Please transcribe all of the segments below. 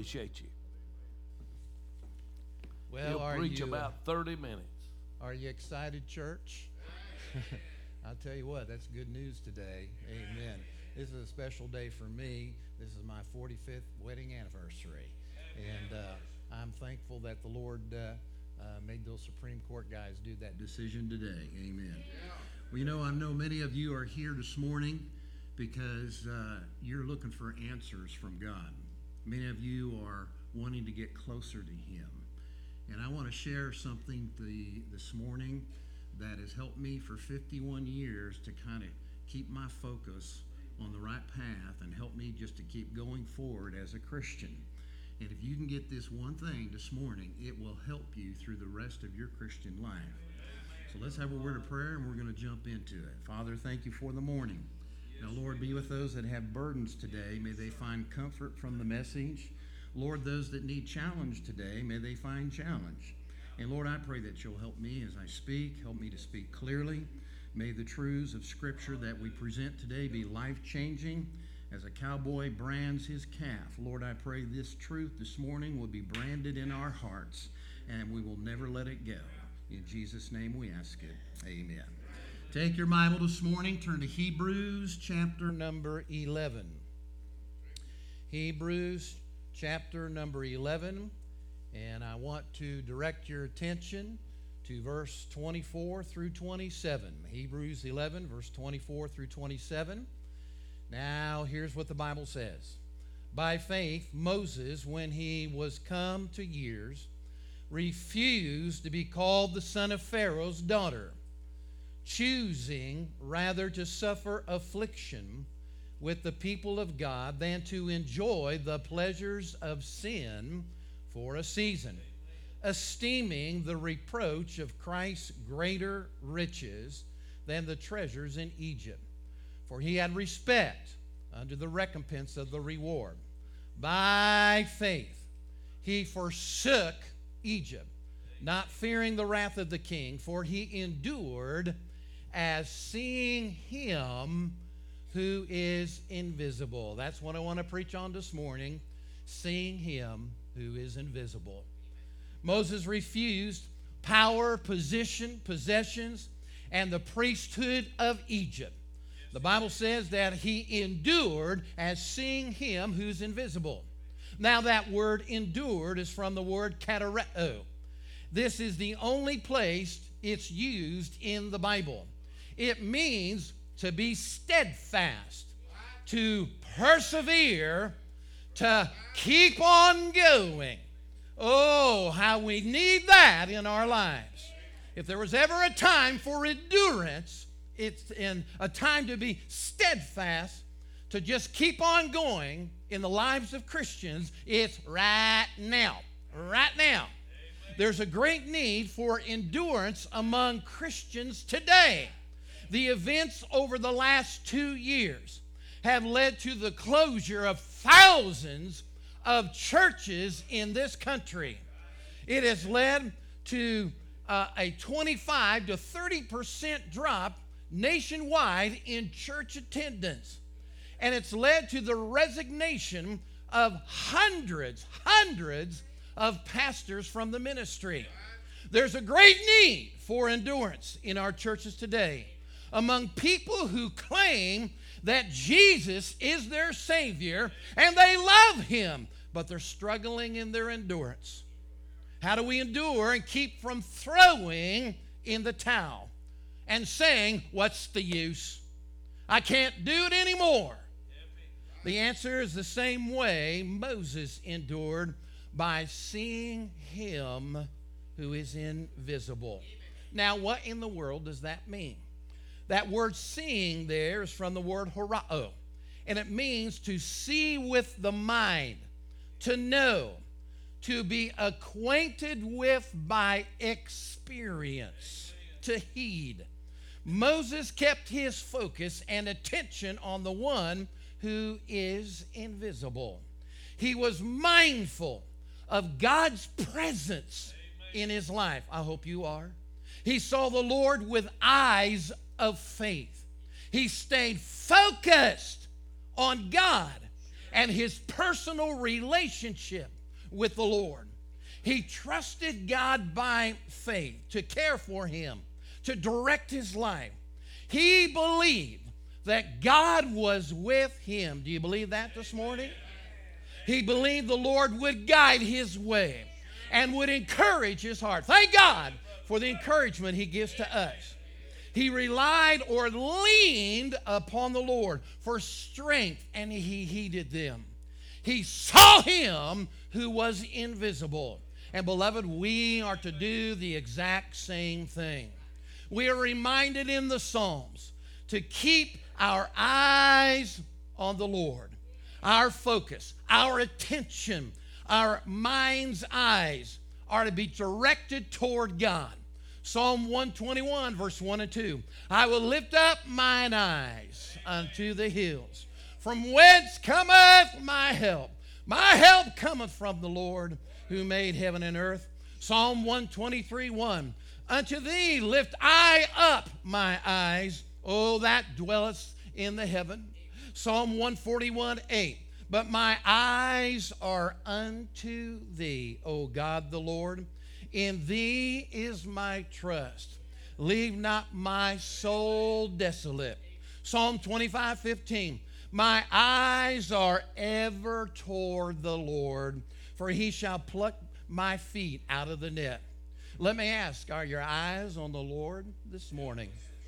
appreciate you. Well, He'll preach about 30 minutes. Are you excited, church? I'll tell you what, that's good news today. Amen. This is a special day for me. This is my 45th wedding anniversary. And I'm thankful that the Lord made those Supreme Court guys do that decision today. Amen. Well, I know many of you are here this morning because you're looking for answers from God. Many of you are wanting to get closer to Him. And I want to share something this morning that has helped me for 51 years to kind of keep my focus on the right path and help me just to keep going forward as a Christian. And if you can get this one thing this morning, it will help you through the rest of your Christian life. So let's have a word of prayer, and we're going to jump into it. Father, thank you for the morning. Now, Lord, be with those that have burdens today. May they find comfort from the message. Lord, those that need challenge today, may they find challenge. And Lord, I pray that you'll help me as I speak. Help me to speak clearly. May the truths of Scripture that we present today be life-changing as a cowboy brands his calf. Lord, I pray this truth this morning will be branded in our hearts, and we will never let it go. In Jesus' name we ask it. Amen. Take your Bible this morning. Turn to Hebrews chapter number 11. Hebrews chapter number 11. And I want to direct your attention to verse 24 through 27. Hebrews 11, verse 24 through 27. Now, here's what the Bible says. By faith, Moses, when he was come to years, refused to be called the son of Pharaoh's daughter, choosing rather to suffer affliction with the people of God than to enjoy the pleasures of sin for a season, esteeming the reproach of Christ's greater riches than the treasures in Egypt. For he had respect unto the recompense of the reward. By faith he forsook Egypt, not fearing the wrath of the king, for he endured as seeing him who is invisible. That's what I want to preach on this morning, seeing him who is invisible. Moses refused power, position, possessions, and the priesthood of Egypt. The Bible says that he endured as seeing him who's invisible. Now that word endured is from the word katareo. This is the only place it's used in the Bible. It means to be steadfast, to persevere, to keep on going. Oh, how we need that in our lives. If there was ever a time for endurance, it's in a time to be steadfast, to just keep on going in the lives of Christians. It's right now. Right now. There's a great need for endurance among Christians today. The events over the last 2 years have led to the closure of thousands of churches in this country. It has led to a 25 to 30% drop nationwide in church attendance. And it's led to the resignation of hundreds of pastors from the ministry. There's a great need for endurance in our churches today among people who claim that Jesus is their Savior and they love Him, but they're struggling in their endurance. How do we endure and keep from throwing in the towel and saying, what's the use? I can't do it anymore. The answer is the same way Moses endured, by seeing Him who is invisible. Now, what in the world does that mean? That word seeing there is from the word horao, and it means to see with the mind, to know, to be acquainted with by experience, to heed. Moses kept his focus and attention on the one who is invisible. He was mindful of God's presence in his life. I hope you are. He saw the Lord with eyes of faith. He stayed focused on God and his personal relationship with the Lord. He trusted God by faith to care for him, to direct his life. He believed that God was with him. Do you believe that this morning? He believed the Lord would guide his way and would encourage his heart. Thank God for the encouragement he gives to us. He relied or leaned upon the Lord for strength, and he heeded them. He saw him who was invisible. And beloved, we are to do the exact same thing. We are reminded in the Psalms to keep our eyes on the Lord. Our focus, our attention, our mind's eyes are to be directed toward God. Psalm 121, verse 1 and 2. I will lift up mine eyes unto the hills. From whence cometh my help? My help cometh from the Lord who made heaven and earth. Psalm 123, 1. Unto thee lift I up my eyes, O that dwellest in the heaven. Psalm 141, 8. But my eyes are unto thee, O God the Lord. In thee is my trust. Leave not my soul desolate. Psalm 25, 15. My eyes are ever toward the Lord, for he shall pluck my feet out of the net. Let me ask, are your eyes on the Lord this morning?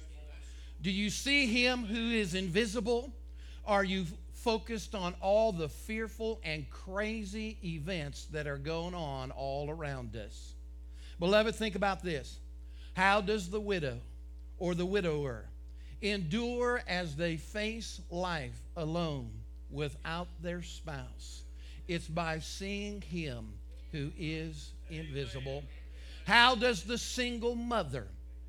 Do you see him who is invisible? Are you focused on all the fearful and crazy events that are going on all around us? Beloved, think about this. How does the widow or the widower endure as they face life alone without their spouse? It's by seeing him who is invisible. How does the single mother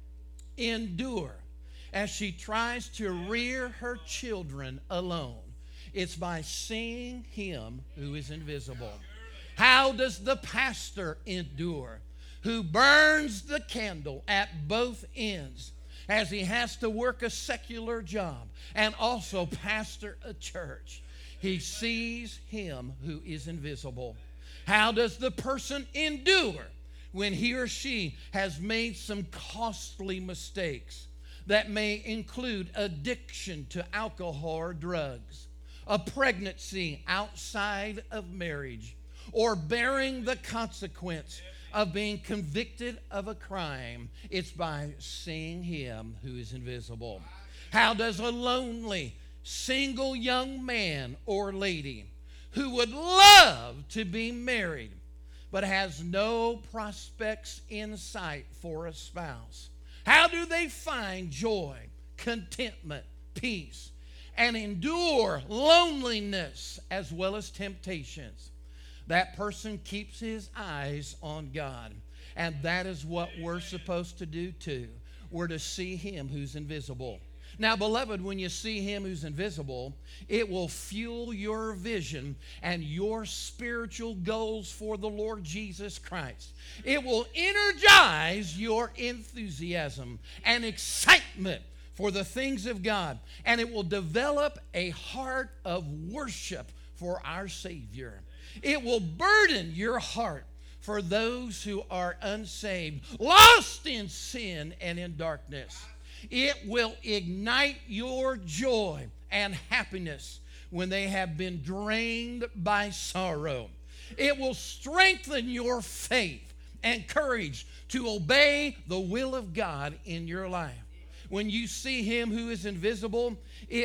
endure as she tries to rear her children alone? It's by seeing him who is invisible. How does the pastor endure who burns the candle at both ends as he has to work a secular job and also pastor a church? He sees him who is invisible. How does the person endure when he or she has made some costly mistakes that may include addiction to alcohol or drugs, a pregnancy outside of marriage, or bearing the consequence of being convicted of a crime? It's by seeing him who is invisible. How does a lonely, single young man or lady who would love to be married but has no prospects in sight for a spouse, how do they find joy, contentment, peace, and endure loneliness as well as temptations? That person keeps his eyes on God. And that is what we're supposed to do too. We're to see him who's invisible. Now, beloved, when you see him who's invisible, it will fuel your vision and your spiritual goals for the Lord Jesus Christ. It will energize your enthusiasm and excitement for the things of God. And it will develop a heart of worship for our Savior. It will burden your heart for those who are unsaved, lost in sin and in darkness. It will ignite your joy and happiness when they have been drained by sorrow. It will strengthen your faith and courage to obey the will of God in your life. When you see him who is invisible,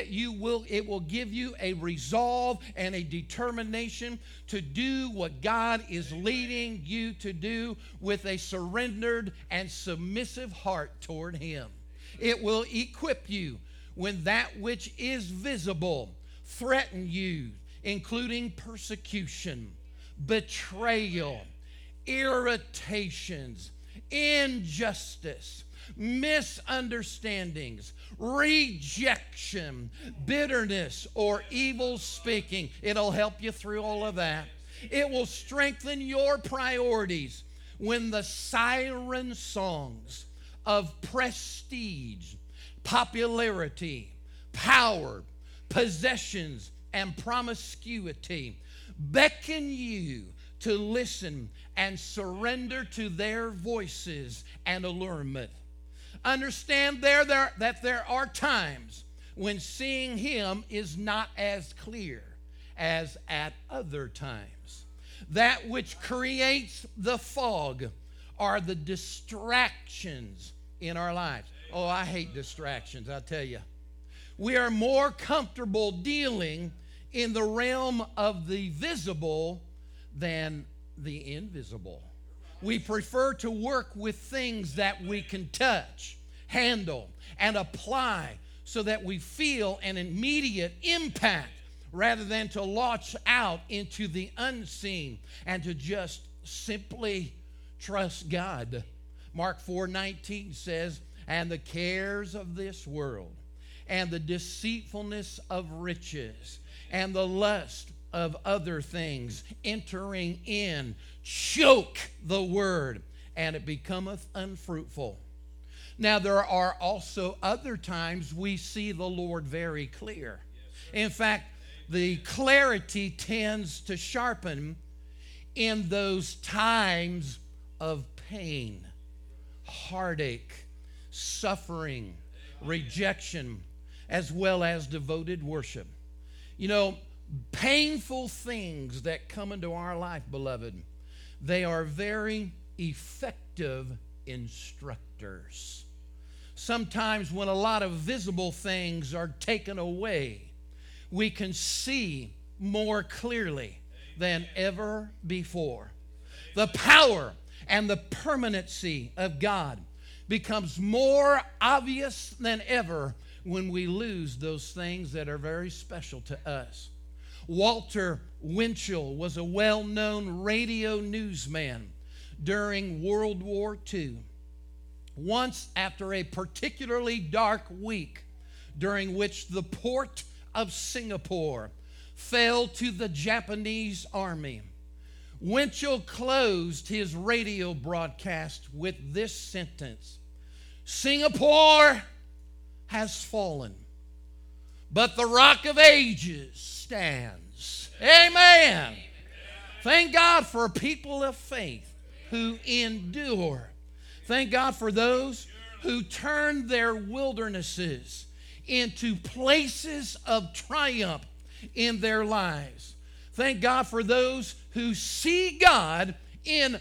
it will give you a resolve and a determination to do what God is leading you to do with a surrendered and submissive heart toward him. It will equip you when that which is visible threatens you, including persecution, betrayal, irritations, injustice, misunderstandings, rejection, bitterness, or evil speaking. It'll help you through all of that. It will strengthen your priorities when the siren songs of prestige, popularity, power, possessions, and promiscuity beckon you to listen and surrender to their voices and allurement. Understand that there are times when seeing Him is not as clear as at other times. That which creates the fog are the distractions in our lives. Oh, I hate distractions, I tell you. We are more comfortable dealing in the realm of the visible than the invisible. We prefer to work with things that we can touch, handle, and apply so that we feel an immediate impact rather than to launch out into the unseen and to just simply trust God. Mark 4:19 says, "And the cares of this world and the deceitfulness of riches and the lust of other things entering in choke the word, and it becometh unfruitful." Now, there are also other times we see the Lord very clear. In fact, the clarity tends to sharpen in those times of pain, heartache, suffering, rejection, as well as devoted worship. You know, painful things that come into our life, beloved, they are very effective instructors. Sometimes when a lot of visible things are taken away, we can see more clearly than ever before. The power and the permanency of God becomes more obvious than ever when we lose those things that are very special to us. Walter Winchell was a well-known radio newsman during World War II. Once, after a particularly dark week during which the port of Singapore fell to the Japanese army, Winchell closed his radio broadcast with this sentence: "Singapore has fallen, but the Rock of Ages stands." Amen. Thank God for people of faith who endure. Thank God for those who turn their wildernesses into places of triumph in their lives. Thank God for those who see God in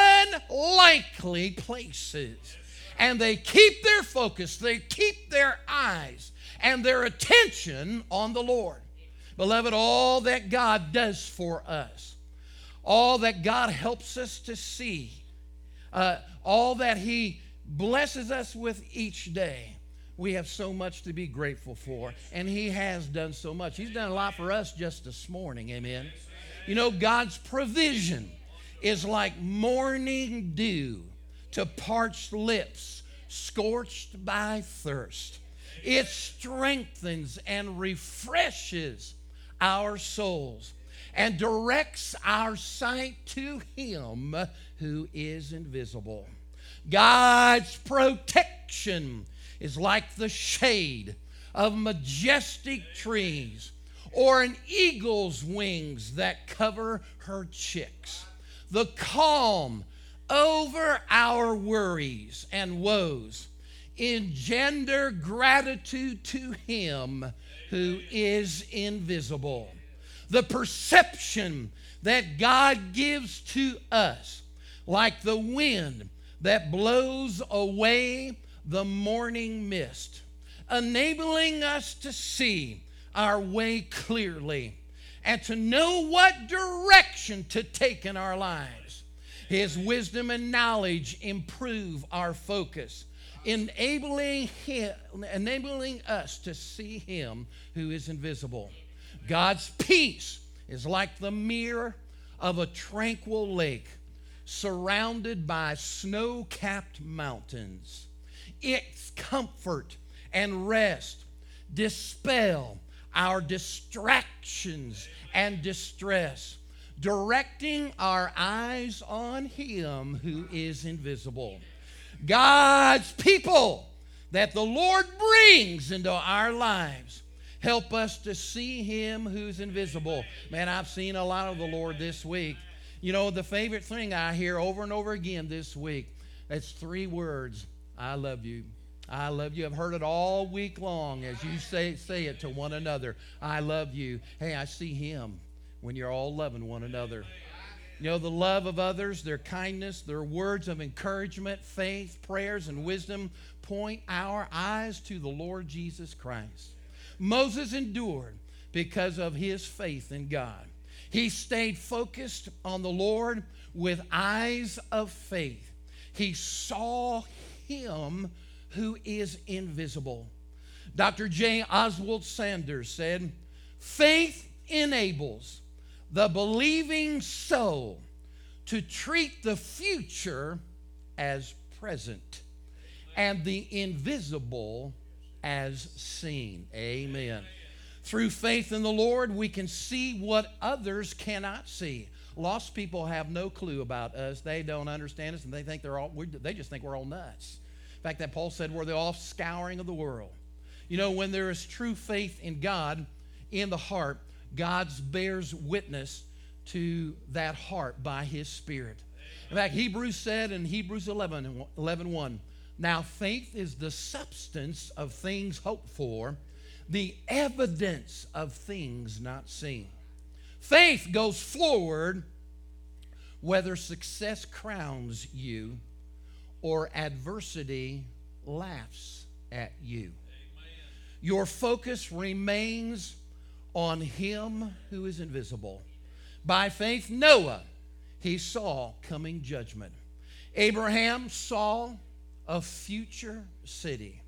unlikely places. And they keep their focus, they keep their eyes and their attention on the Lord. Beloved, all that God does for us, all that God helps us to see, all that He blesses us with each day, we have so much to be grateful for. And He has done so much. He's done a lot for us just this morning. Amen. You know, God's provision is like morning dew to parched lips, scorched by thirst. It strengthens and refreshes our souls and directs our sight to Him who is invisible. God's protection is like the shade of majestic trees or an eagle's wings that cover her chicks. The calm over our worries and woes engender gratitude to Him who is invisible. The perception that God gives to us, like the wind that blows away the morning mist, enabling us to see our way clearly and to know what direction to take in our lives. His wisdom and knowledge improve our focus, enabling us to see Him who is invisible. God's peace is like the mirror of a tranquil lake surrounded by snow-capped mountains. Its comfort and rest dispel our distractions and distress, directing our eyes on Him who is invisible. God's people that the Lord brings into our lives Help us to see him who's invisible. Man, I've seen a lot of the Lord this week. You know, the favorite thing I hear over and over again this week, it's 3 words. I love you. I love you. I've heard it all week long as you say it to one another. I love you. Hey, I see him when you're all loving one another. You know, the love of others, their kindness, their words of encouragement, faith, prayers, and wisdom point our eyes to the Lord Jesus Christ. Moses endured because of his faith in God. He stayed focused on the Lord with eyes of faith. He saw him who is invisible. Dr. J. Oswald Sanders said, faith enables the believing soul to treat the future as present and the invisible as seen. Amen. Through faith in the Lord, we can see what others cannot see. Lost people have no clue about us. They don't understand us, and they think they just think we're all nuts. In fact, that Paul said we're the offscouring of the world. You know, when there is true faith in God in the heart, God bears witness to that heart by his Spirit. In fact, Hebrews said in Hebrews 11:1, now faith is the substance of things hoped for, the evidence of things not seen. Faith goes forward whether success crowns you or adversity laughs at you. Amen. Your focus remains on him who is invisible. By faith, Noah, he saw coming judgment. Abraham saw a future city.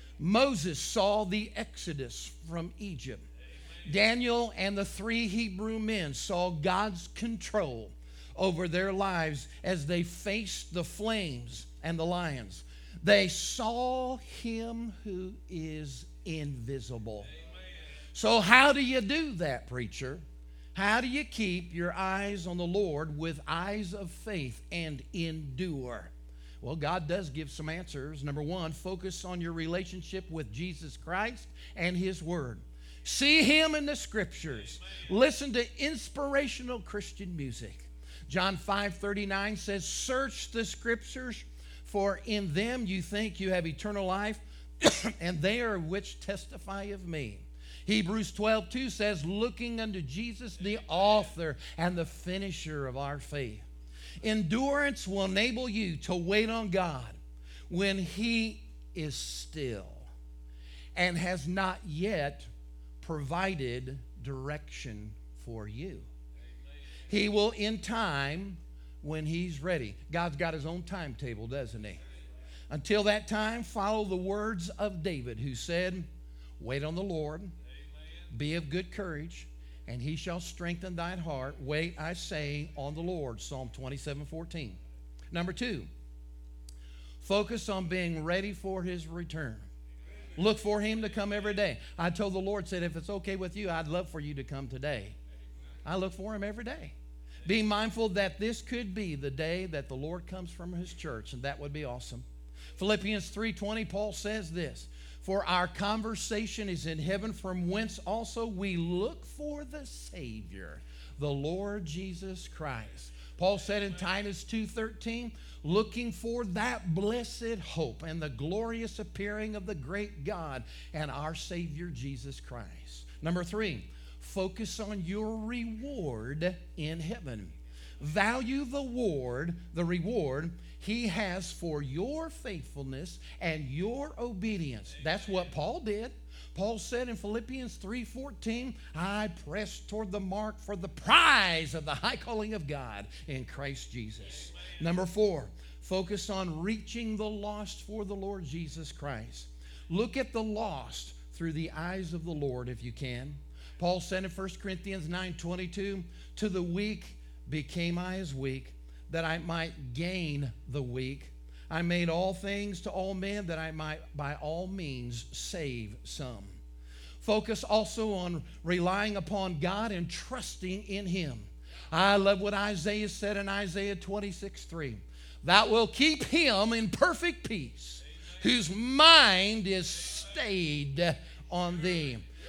Moses saw the exodus from Egypt. Amen. Daniel and the 3 Hebrew men saw God's control over their lives as they faced the flames and the lions. They saw him who is invisible. Amen. So how do you do that, preacher? How do you keep your eyes on the Lord with eyes of faith and endure? Well, God does give some answers. Number 1, focus on your relationship with Jesus Christ and his word. See him in the scriptures. Amen. Listen to inspirational Christian music. John 5:39 says, search the scriptures, for in them you think you have eternal life, and they are which testify of me. Hebrews 12:2 says, looking unto Jesus, the author and the finisher of our faith. Endurance will enable you to wait on God when he is still and has not yet provided direction for you. Amen. He will in time when he's ready. God's got his own timetable, doesn't he? Until that time, follow the words of David, who said, wait on the Lord, amen, be of good courage, and he shall strengthen thine heart. Wait, I say, on the Lord. Psalm 27:14. Number 2, focus on being ready for his return. Look for him to come every day. I told the Lord, said, if it's okay with you, I'd love for you to come today. I look for him every day. Be mindful that this could be the day that the Lord comes from his church, and that would be awesome. Philippians 3:20, Paul says this, for our conversation is in heaven, from whence also we look for the Savior, the Lord Jesus Christ. Paul said in Titus 2:13, looking for that blessed hope and the glorious appearing of the great God and our Savior Jesus Christ. Number 3, focus on your reward in heaven. Value the reward he has for your faithfulness and your obedience. That's what Paul did. Paul said in Philippians 3:14, I press toward the mark for the prize of the high calling of God in Christ Jesus. Number 4, focus on reaching the lost for the Lord Jesus Christ. Look at the lost through the eyes of the Lord if you can. Paul said in 1 Corinthians 9:22, to the weak became I as weak, that I might gain the weak. I made all things to all men, that I might by all means save some. Focus also on relying upon God and trusting in him. I love what Isaiah said in Isaiah 26:3. Thou wilt keep him in perfect peace, whose mind is stayed on thee.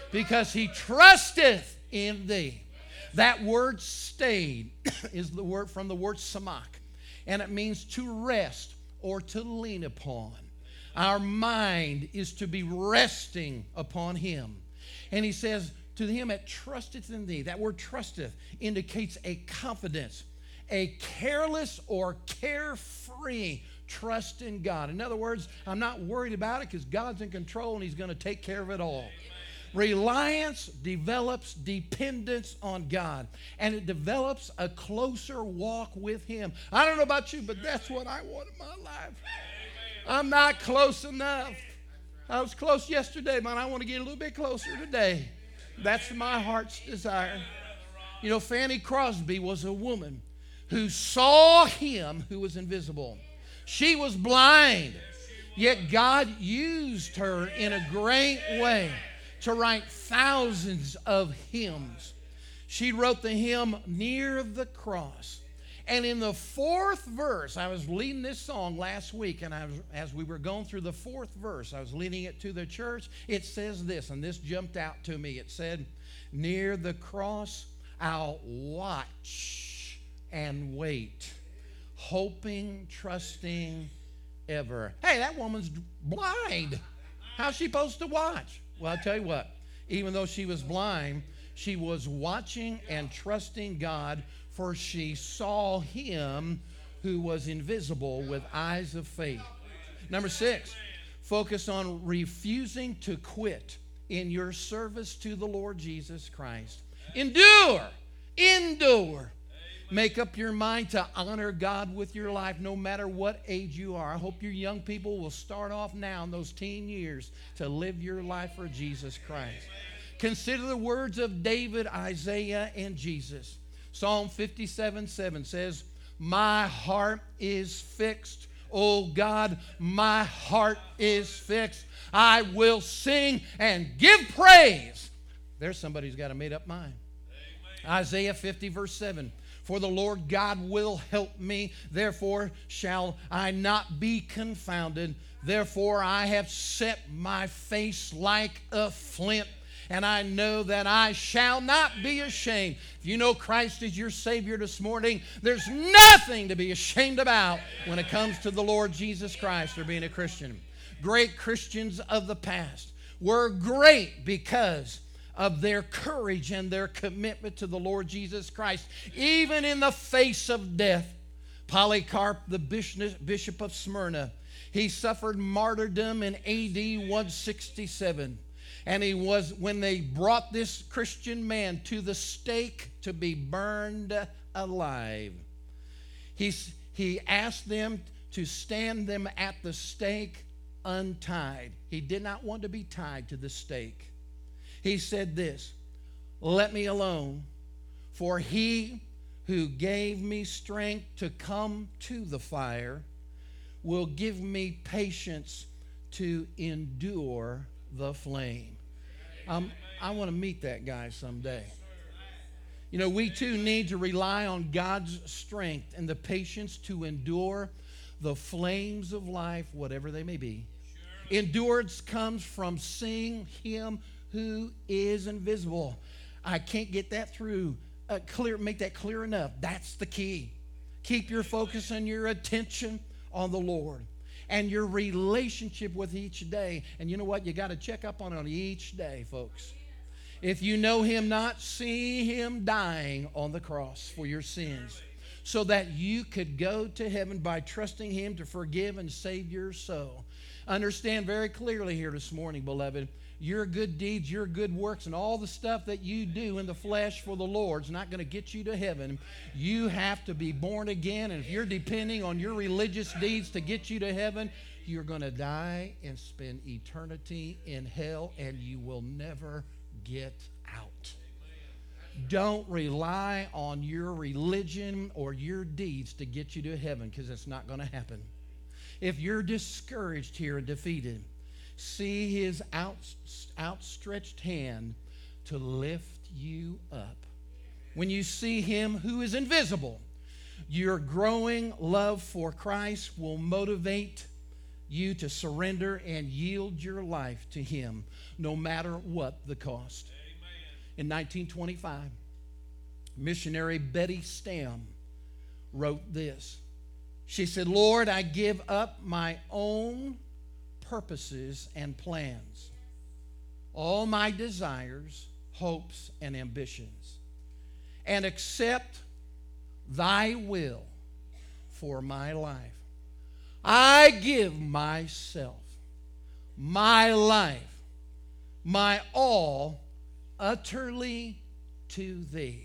because he trusteth in thee. That word stayed is the word from the word samak, and it means to rest or to lean upon. Our mind is to be resting upon him. And he says, to him that trusteth in thee. That word trusteth indicates a confidence, a careless or carefree trust in God. In other words, I'm not worried about it because God's in control and he's going to take care of it all. Reliance develops dependence on God, and it develops a closer walk with him. I don't know about you, but that's what I want in my life. I'm not close enough. I was close yesterday, but I want to get a little bit closer today. That's my heart's desire. You know, Fanny Crosby was a woman who saw him who was invisible. She was blind, yet God used her in a great way to write thousands of hymns. She wrote the hymn, Near the Cross. And in the fourth verse, I was leading this song last week, and as we were going through the fourth verse, I was leading it to the church. It says this, and this jumped out to me. It said, near the cross, I'll watch and wait, hoping, trusting ever. Hey, that woman's blind. How's she supposed to watch? Well, I'll tell you what, even though she was blind, she was watching and trusting God, for she saw him who was invisible with eyes of faith. Number 6, focus on refusing to quit in your service to the Lord Jesus Christ. Endure. Make up your mind to honor God with your life no matter what age you are. I hope your young people will start off now in those teen years to live your life for Jesus Christ. Consider the words of David, Isaiah, and Jesus. Psalm 57:7 says, my heart is fixed. Oh God, my heart is fixed. I will sing and give praise. There's somebody who's got a made up mind. Isaiah 50 verse 7. For the Lord God will help me, therefore shall I not be confounded. Therefore I have set my face like a flint, and I know that I shall not be ashamed. If you know Christ is your Savior this morning, there's nothing to be ashamed about when it comes to the Lord Jesus Christ or being a Christian. Great Christians of the past were great because of their courage and their commitment to the Lord Jesus Christ, even in the face of death. Polycarp, the bishop of Smyrna, he suffered martyrdom in AD 167. And he was, when they brought this Christian man to the stake to be burned alive, he asked them to stand them at the stake untied. He did not want to be tied to the stake. He said this, let me alone, for he who gave me strength to come to the fire will give me patience to endure the flame. I want to meet that guy someday. You know, we too need to rely on God's strength and the patience to endure the flames of life, whatever they may be. Endurance comes from seeing him who is invisible. I can't get that through make that clear enough. That's the key. Keep your focus and your attention on the Lord and your relationship with each day. And you know what? You got to check up on it each day, folks. If you know him not, see him dying on the cross for your sins so that you could go to heaven by trusting him to forgive and save your soul. Understand very clearly here this morning, beloved, your good deeds, your good works, and all the stuff that you do in the flesh for the Lord is not going to get you to heaven. You have to be born again, and if you're depending on your religious deeds to get you to heaven, you're going to die and spend eternity in hell, and you will never get out. Don't rely on your religion or your deeds to get you to heaven, because it's not going to happen. If you're discouraged here and defeated, see his outstretched hand to lift you up. When you see him who is invisible, your growing love for Christ will motivate you to surrender and yield your life to Him, no matter what the cost. In 1925, missionary Betty Stam wrote this. She said, Lord, I give up my own purposes and plans, all my desires, hopes, and ambitions, and accept thy will for my life. I give myself, my life, my all utterly to thee,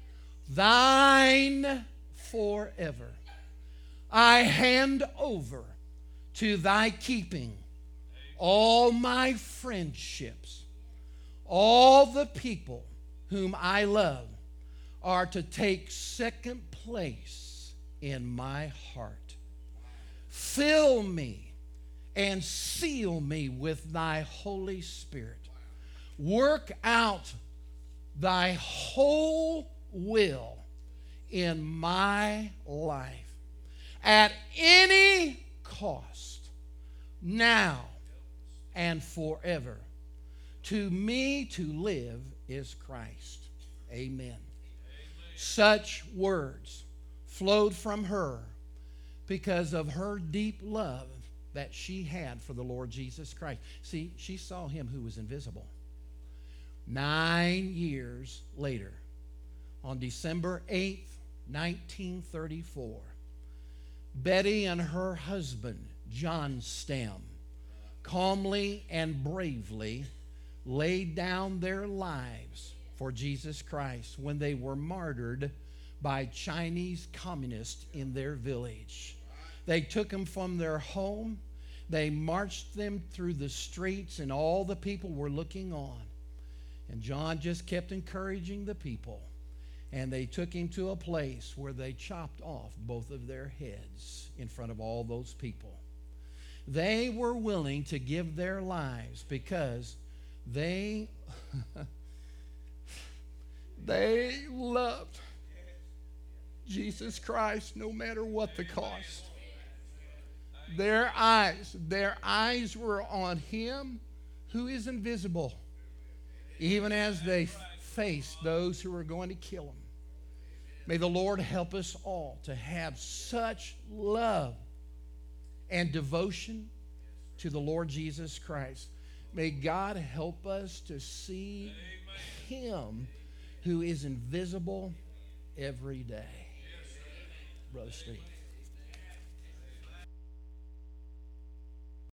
thine forever. I hand over to thy keeping all my friendships. All the people whom I love are to take second place in my heart. Fill me and seal me with thy Holy Spirit. Work out thy whole will in my life at any cost, now and forever. To me to live is Christ. Amen. Such words flowed from her because of her deep love that she had for the Lord Jesus Christ. See, she saw Him who was invisible. 9 years later, on December 8th, 1934, Betty and her husband, John Stam, calmly and bravely laid down their lives for Jesus Christ when they were martyred by Chinese communists in their village. They took them from their home. They marched them through the streets, and all the people were looking on. And John just kept encouraging the people. And they took him to a place where they chopped off both of their heads in front of all those people. They were willing to give their lives because they loved Jesus Christ no matter what the cost. Their eyes were on Him who is invisible, even as they faced those who were going to kill Him. May the Lord help us all to have such love and devotion to the Lord Jesus Christ. May God help us to see Him who is invisible every day. Brother Steve.